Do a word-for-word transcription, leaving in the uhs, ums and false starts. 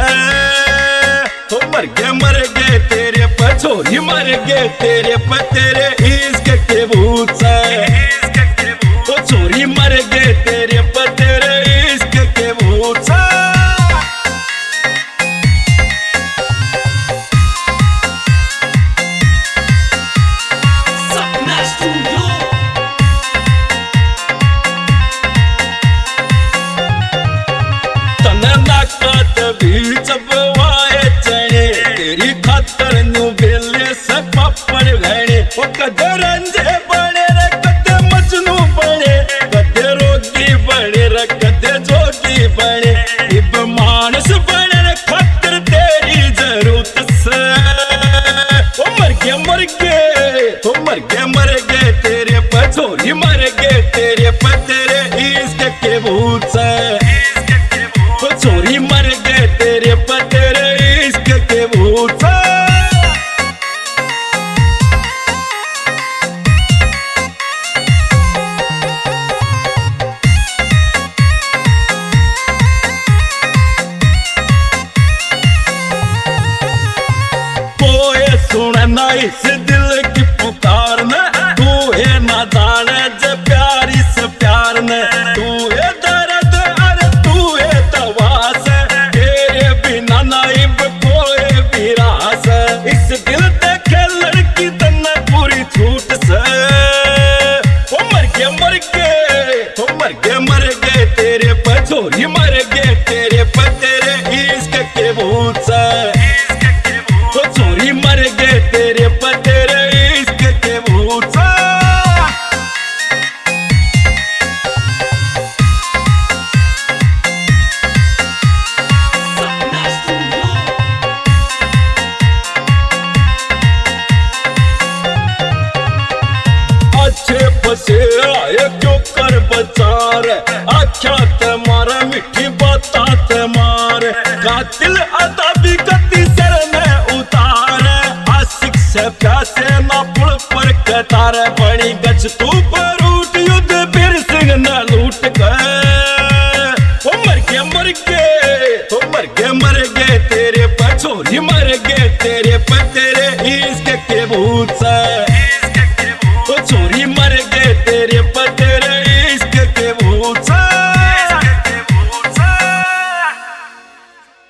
से। तो मर गए मर गए तेरे पर छोरी, मर गए तेरे पर तेरे इश्क के भूत से। तो छोरी मर गए तेरे पर तेरे इश्क के भूत से। चबवाए चने तेरी खातर न्यू बेले से पापड़ घने। वो कदे रंजे बने रे कदे मजनू बने, कदे रोगी बने रे कदे जोगी बने। इब मानस बने रे खातर तेरी जरूरत से। वो मर गए मर गए वो मर गए मर गए तेरे पर छोरी, मर गए तेरे पर तेरे इश्क के भूत से। वो छोरी मर गए तेरे पर तेरे इश्क के भूत से। कोई सुने ना इस दिल की पुकार ने, तू है ना जाने जे प्यारी से प्यार ने। तू है दर्द अरे तू है दवा से, तेरे बिना नाइब कोई भी रास। इस दिल देखे लड़की तन्ने पूरी छूट से। वो मर गए मर गए वो मर गए मर गए तेरे पर छोरी, मर गए तेरे पर तेरे इश्क के भूत से। वो छोरी मर गए तेरे पर तेरे इश्क के भूत से। अच्छे फसे आए क्यों कर बचार, आख्या ते मारे मिठी बाता ते मार। कातिल अदा भी कति सर में उतार, आशिक से प्यासे ना पुल पर कतार। बड़ी गच तू पर उठ युद्ध फिर सिंह न लूट गए। वो मर गए मर गए वो मर गए मर गए तेरे पर छोरी, मर गए तेरे पर तेरे इश्क के भूत से।